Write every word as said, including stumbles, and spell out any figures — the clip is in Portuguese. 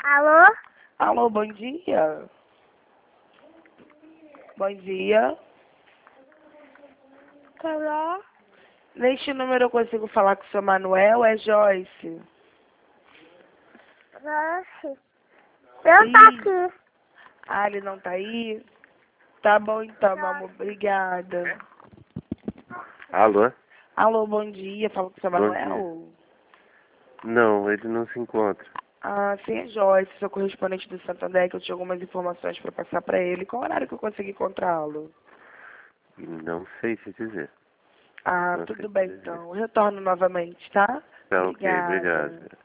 Alô? Alô, bom dia. Bom dia. Quem é? Neste número eu consigo falar com o seu Manuel, é Joyce? Joyce. Eu tô Ih. aqui. Ah, ele não tá aí? Tá bom então, meu amor, obrigada. Alô? Alô, bom dia, falo com o seu Bom Manuel? Não, ele não se encontra. Ah, sim, é Joyce, sou correspondente do Santander, que eu tinha algumas informações para passar para ele. Qual horário que eu consigo encontrá-lo? Não sei te dizer. Ah, Não sei tudo te bem dizer. então. Eu retorno novamente, tá? Tá ok, Obrigada. obrigado.